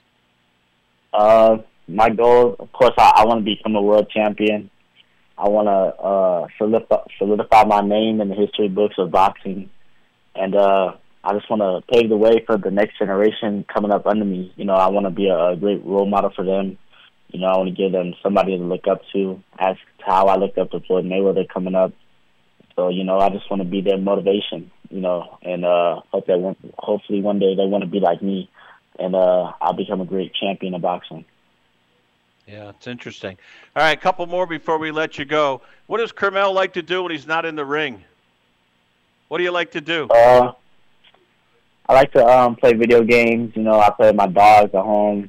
[SPEAKER 13] Uh, my goal, of course, I, I want to become a world champion. I want to uh, solidify, solidify my name in the history books of boxing. And uh, I just want to pave the way for the next generation coming up under me. You know, I want to be a, a great role model for them. You know, I want to give them somebody to look up to, as to how I looked up to Floyd Mayweather coming up. So, you know, I just want to be their motivation, you know, and uh, hope that one, hopefully one day they want to be like me, and uh, I'll become a great champion of boxing.
[SPEAKER 2] Yeah, it's interesting. All right, a couple more before we let you go. What does Kermel like to do when he's not in the ring? What do you like to do?
[SPEAKER 13] Uh, I like to um, play video games. You know, I play with my dogs at home.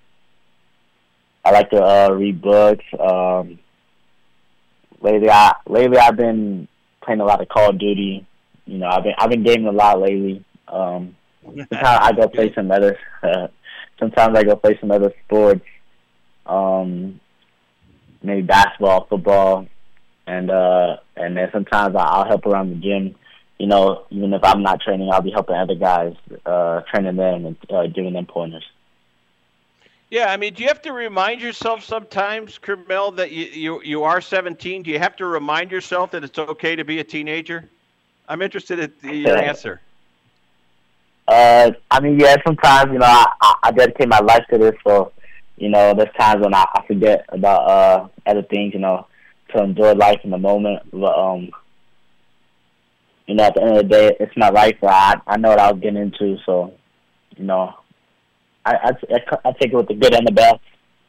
[SPEAKER 13] I like to uh, read books. Um, lately, I lately I've been playing a lot of Call of Duty. You know, I've been I've been gaming a lot lately. Um, sometimes I go play some other. Uh, sometimes I go play some other sports. Um, maybe basketball, football, and uh, and then sometimes I'll help around the gym. You know, even if I'm not training, I'll be helping other guys, uh, training them and uh, giving them pointers.
[SPEAKER 2] Yeah, I mean, do you have to remind yourself sometimes, Kermel, that you, you you are seventeen? Do you have to remind yourself that it's okay to be a teenager? I'm interested in your
[SPEAKER 13] Yeah.
[SPEAKER 2] answer.
[SPEAKER 13] Uh, I mean, yeah, sometimes, you know, I, I, I dedicate my life to this, so, you know, there's times when I, I forget about uh, other things, you know, to enjoy life in the moment. But, um, you know, at the end of the day, it's my life. I, I know what I was getting into, so, you know, I, I, I take it with the good and the bad.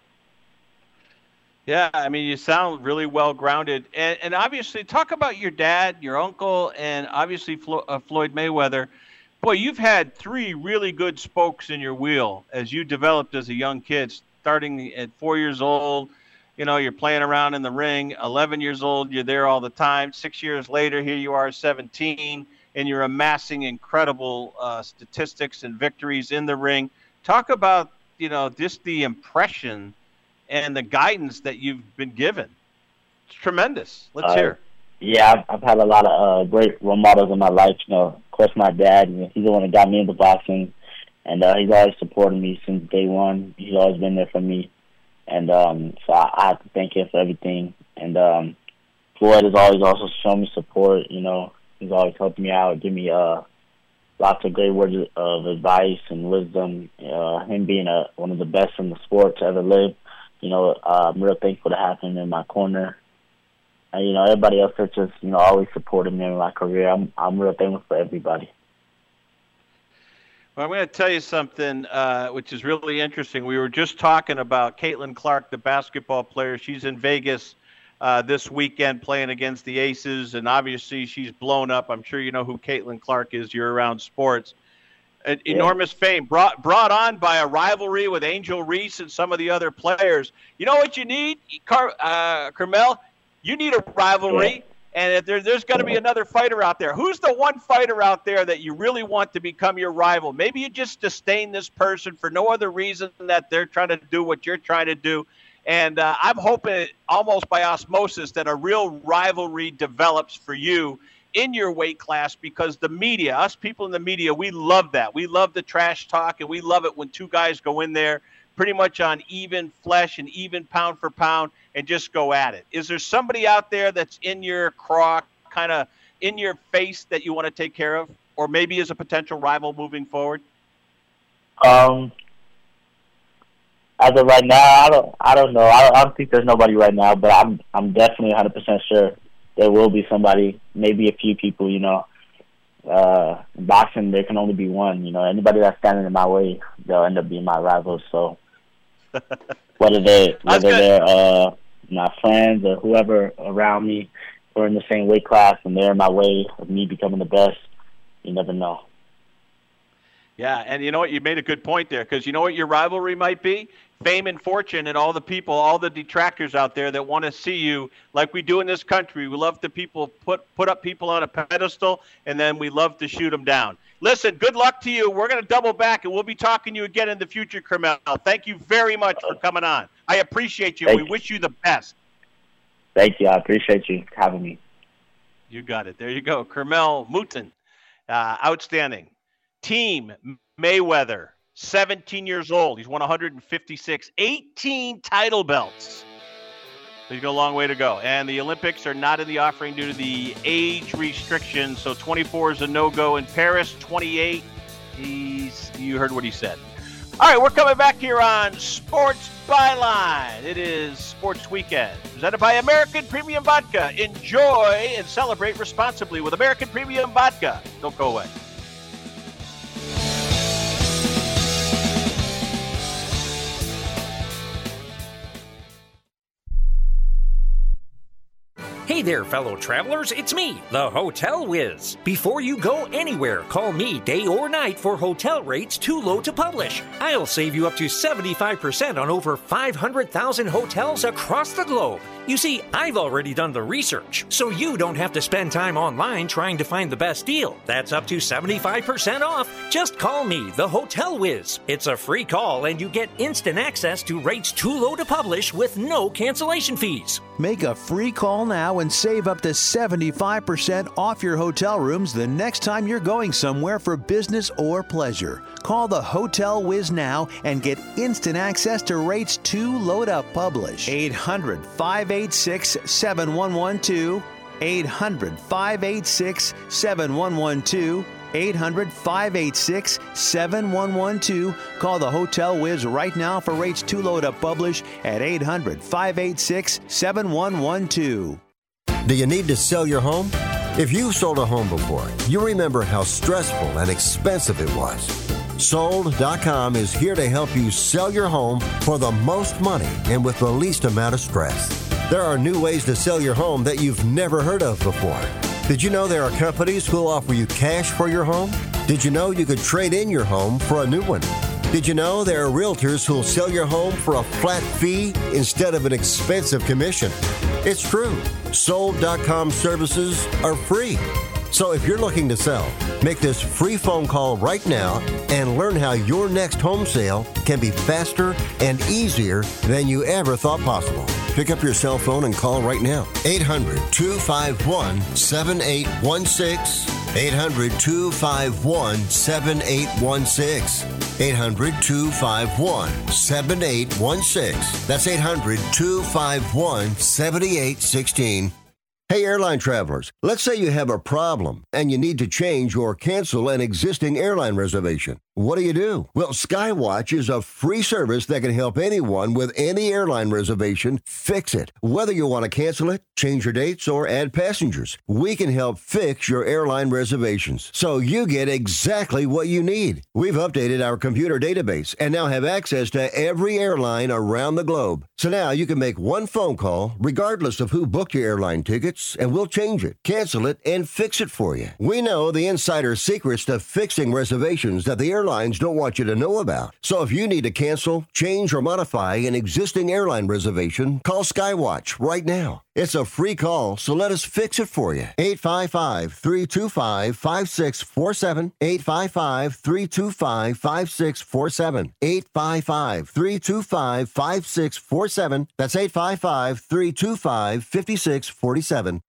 [SPEAKER 2] Yeah, I mean, you sound really well-grounded. And, and obviously, talk about your dad, your uncle, and obviously Flo, uh, Floyd Mayweather. Boy, you've had three really good spokes in your wheel as you developed as a young kid, starting at four years old. You know, you're playing around in the ring. eleven years old, you're there all the time. Six years later, here you are, seventeen, and you're amassing incredible uh, statistics and victories in the ring. Talk about, you know, just the impression and the guidance that you've been given. It's tremendous. Let's
[SPEAKER 13] Uh,
[SPEAKER 2] hear.
[SPEAKER 13] Yeah, I've, I've had a lot of uh, great role models in my life. You know, of course, my dad, you know, he's the one that got me into boxing, and uh, he's always supported me since day one. He's always been there for me, and um, so I, I have to thank him for everything. And um, Floyd has always also shown me support. You know, he's always helped me out, give me uh, lots of great words of advice and wisdom. Uh, him being a, one of the best in the sport to ever live, you know, uh, I'm real thankful to have him in my corner. And, you know, everybody else that just, you know, always supported me in my career. I'm I'm real thankful for everybody.
[SPEAKER 2] Well, I'm going to tell you something uh, which is really interesting. We were just talking about Caitlin Clark, the basketball player. She's in Vegas uh, this weekend playing against the Aces, and obviously she's blown up. I'm sure you know who Caitlin Clark is. You're around sports. An
[SPEAKER 13] Yeah.
[SPEAKER 2] enormous fame brought brought on by a rivalry with Angel Reese and some of the other players. You know what you need, Car- uh, Kermel? You need a rivalry, and if there, there's going to be another fighter out there. Who's the one fighter out there that you really want to become your rival? Maybe you just disdain this person for no other reason than that they're trying to do what you're trying to do. And uh, I'm hoping almost by osmosis that a real rivalry develops for you in your weight class, because the media, us people in the media, we love that. We love the trash talk, and we love it when two guys go in there pretty much on even flesh and even pound for pound and just go at it. Is there somebody out there that's in your craw, kind of in your face, that you want to take care of, or maybe as a potential rival moving forward?
[SPEAKER 13] Um, as of right now, I don't, I don't know. I don't, I don't think there's nobody right now, but I'm, I'm definitely one hundred percent sure there will be somebody. Maybe a few people. You know, uh, in boxing there can only be one. You know, anybody that's standing in my way, they'll end up being my rivals. So whether they, whether they're uh, my friends or whoever around me, or in the same weight class, and they're in my way of me becoming the best, you never know.
[SPEAKER 2] Yeah, and you know what? You made a good point there, because you know what your rivalry might be? Fame and fortune and all the people, all the detractors out there that want to see you like we do in this country. We love to people put put up people on a pedestal, and then we love to shoot them down. Listen, good luck to you. We're going to double back, and we'll be talking to you again in the future, Kermel. Thank you very much for coming on. I appreciate you.
[SPEAKER 13] Thank
[SPEAKER 2] we
[SPEAKER 13] you.
[SPEAKER 2] wish you the best.
[SPEAKER 13] Thank you. I appreciate you having me.
[SPEAKER 2] You got it. There you go. Kermel Mouton, uh, outstanding. Team Mayweather, seventeen years old. He's won one hundred fifty-six, eighteen title belts. He's got a long way to go. And the Olympics are not in the offering due to the age restriction. So twenty-four is a no-go in Paris. twenty-eight, he's, you heard what he said. All right, we're coming back here on Sports Byline. It is Sports Weekend, presented by American Premium Vodka. Enjoy and celebrate responsibly with American Premium Vodka. Don't go away.
[SPEAKER 14] Hey there, fellow travelers. It's me, the Hotel Whiz. Before you go anywhere, call me day or night for hotel rates too low to publish. I'll save you up to seventy-five percent on over five hundred thousand hotels across the globe. You see, I've already done the research, so you don't have to spend time online trying to find the best deal. That's up to seventy-five percent off. Just call me, the Hotel Whiz. It's a free call, and you get instant access to rates too low to publish with no cancellation fees.
[SPEAKER 10] Make a free call now and save up to seventy-five percent off your hotel rooms the next time you're going somewhere for business or pleasure. Call the Hotel Whiz now and get instant access to rates too low to publish. eight hundred, five eight six, seven one one two. eight hundred, five eight six, seven one one two. eight hundred, five eight six, seven one one two. Call the Hotel Whiz right now for rates too low to publish at eight hundred, five eight six, seven one one two.
[SPEAKER 5] Do you need to sell your home? If you've sold a home before, you remember how stressful and expensive it was. Sold dot com is here to help you sell your home for the most money and with the least amount of stress. There are new ways to sell your home that you've never heard of before. Did you know there are companies who'll offer you cash for your home? Did you know you could trade in your home for a new one? Did you know there are realtors who'll sell your home for a flat fee instead of an expensive commission? It's true. Sold dot com services are free. So if you're looking to sell, make this free phone call right now and learn how your next home sale can be faster and easier than you ever thought possible. Pick up your cell phone and call right now. eight hundred, two five one, seven eight one six. eight hundred, two five one, seven eight one six. eight hundred, two five one, seven eight one six. That's eight hundred, two five one, seven eight one six. Hey, airline travelers, let's say you have a problem and you need to change or cancel an existing airline reservation. What do you do? Well, Skywatch is a free service that can help anyone with any airline reservation fix it. Whether you want to cancel it, change your dates, or add passengers, we can help fix your airline reservations so you get exactly what you need. We've updated our computer database and now have access to every airline around the globe. So now you can make one phone call regardless of who booked your airline tickets, and we'll change it, cancel it, and fix it for you. We know the insider secrets to fixing reservations that the airlines don't want you to know about. So if you need to cancel, change, or modify an existing airline reservation, call Skywatch right now. It's a free call, so let us fix it for you. eight five five, three two five, five six four seven. eight five five, three two five, five six four seven. eight five five, three two five, five six four seven. That's eight five five, three two five, five six four seven.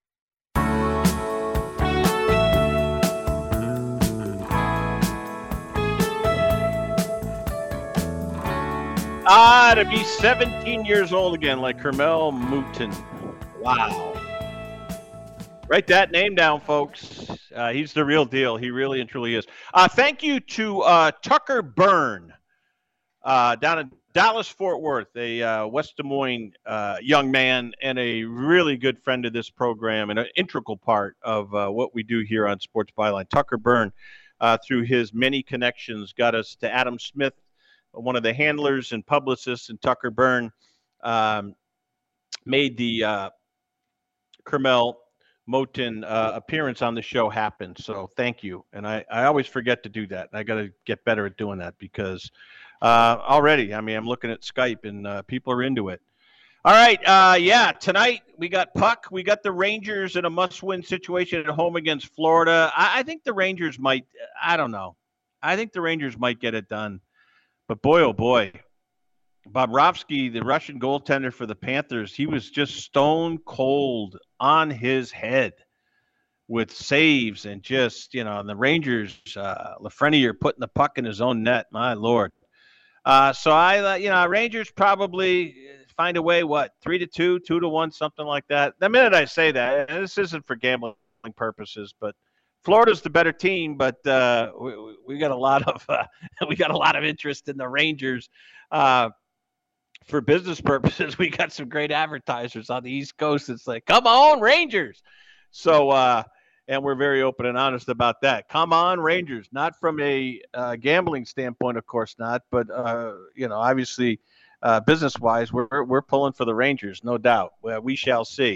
[SPEAKER 2] Ah, to be seventeen years old again, like Kermel Mouton. Wow. Write that name down, folks. Uh, he's the real deal. He really and truly is. Uh, thank you to uh, Tucker Byrne uh, down in Dallas-Fort Worth, a uh, West Des Moines uh, young man and a really good friend of this program and an integral part of uh, what we do here on Sports Byline. Tucker Byrne, uh, through his many connections, got us to Adam Smith, one of the handlers and publicists, and Tucker Byrne um, made the uh, Kermel Mouton uh, appearance on the show happen. So thank you. And I, I always forget to do that. I got to get better at doing that because uh, already, I mean, I'm looking at Skype and uh, people are into it. All right. Uh, yeah, tonight we got Puck. We got the Rangers in a must-win situation at home against Florida. I, I think the Rangers might, I don't know. I think the Rangers might get it done. But boy, oh boy, Bobrovsky, the Russian goaltender for the Panthers, he was just stone cold on his head with saves and just, you know, and the Rangers, uh, Lafreniere putting the puck in his own net, my Lord. Uh, so I, uh, you know, Rangers probably find a way, what, three to two, two to one, something like that. The minute I say that, and this isn't for gambling purposes, but Florida's the better team, but uh, we, we got a lot of uh, we got a lot of interest in the Rangers. Uh, for business purposes, we got some great advertisers on the East Coast. It's like, come on, Rangers! So, uh, and we're very open and honest about that. Come on, Rangers! Not from a uh, gambling standpoint, of course not, but uh, you know, obviously, uh, business-wise, we're we're pulling for the Rangers, no doubt. Well, we shall see.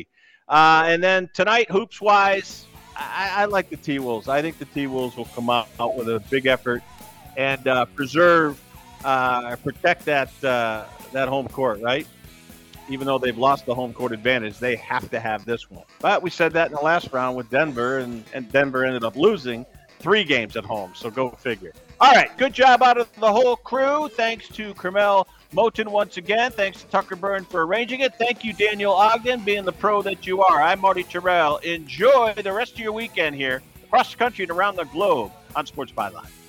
[SPEAKER 2] Uh, and then tonight, hoops-wise, I, I like the T-Wolves. I think the T-Wolves will come out, out with a big effort and uh, preserve, uh, protect that uh, that home court, right? Even though they've lost the home court advantage, they have to have this one. But we said that in the last round with Denver, and, and Denver ended up losing three games at home, so go figure. All right, good job out of the whole crew. Thanks to Carmel Moton once again. Thanks to Tucker Byrne for arranging it. Thank you, Daniel Ogden, being the pro that you are. I'm Marty Terrell. Enjoy the rest of your weekend here across the country and around the globe on Sports Byline.